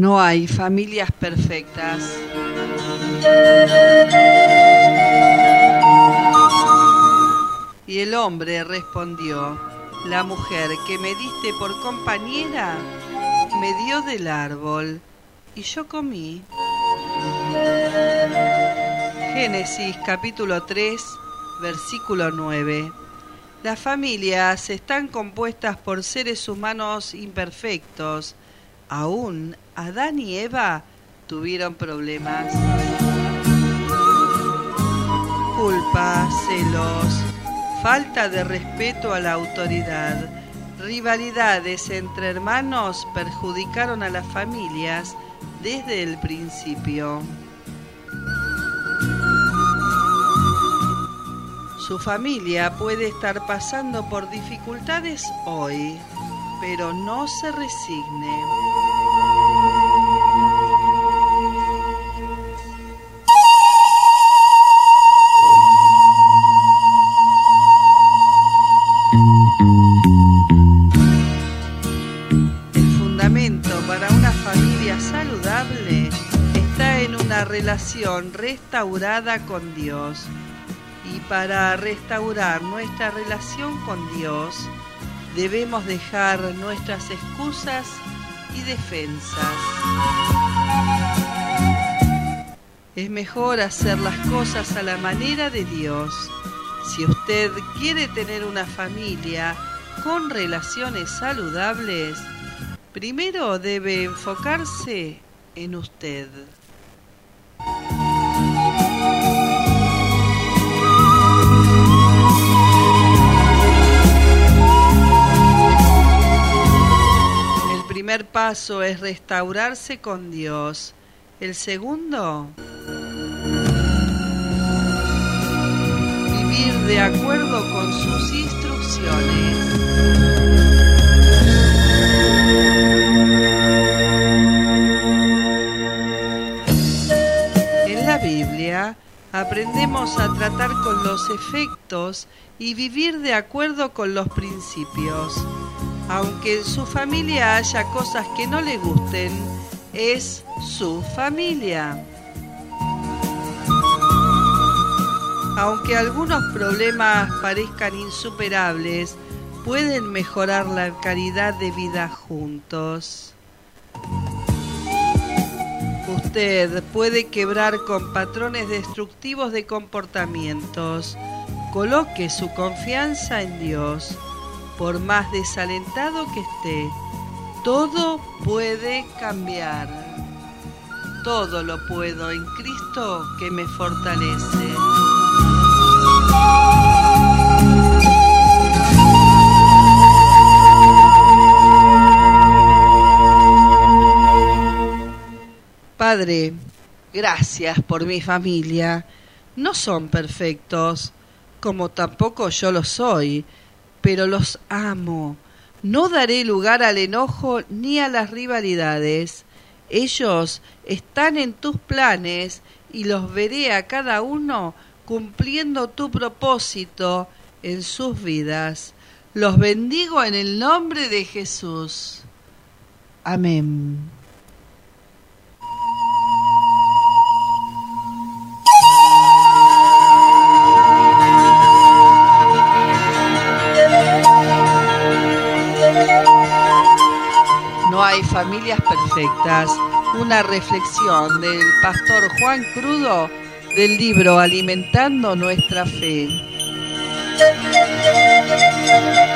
No hay familias perfectas. Y el hombre respondió: la mujer que me diste por compañera me dio del árbol y yo comí. Génesis capítulo 3, versículo 9. Las familias están compuestas por seres humanos imperfectos. Aún Adán y Eva tuvieron problemas. Culpa, celos, falta de respeto a la autoridad, rivalidades entre hermanos perjudicaron a las familias desde el principio. Su familia puede estar pasando por dificultades hoy, pero no se resigne. El fundamento para una familia saludable está en una relación restaurada con Dios. Y para restaurar nuestra relación con Dios, debemos dejar nuestras excusas y defensas. Es mejor hacer las cosas a la manera de Dios. Si usted quiere tener una familia con relaciones saludables, primero debe enfocarse en usted. El primer paso es restaurarse con Dios. El segundo, vivir de acuerdo con sus instrucciones. En la Biblia aprendemos a tratar con los efectos y vivir de acuerdo con los principios. Aunque en su familia haya cosas que no le gusten, es su familia. Aunque algunos problemas parezcan insuperables, pueden mejorar la calidad de vida juntos. Usted puede quebrar con patrones destructivos de comportamientos. Coloque su confianza en Dios. Por más desalentado que esté, todo puede cambiar. Todo lo puedo en Cristo que me fortalece. Padre, gracias por mi familia. No son perfectos, como tampoco yo lo soy, pero los amo. No daré lugar al enojo ni a las rivalidades. Ellos están en tus planes y los veré a cada uno cumpliendo tu propósito en sus vidas. Los bendigo en el nombre de Jesús. Amén. No hay familias perfectas. Una reflexión del pastor Juan Crudo del libro Alimentando Nuestra Fe.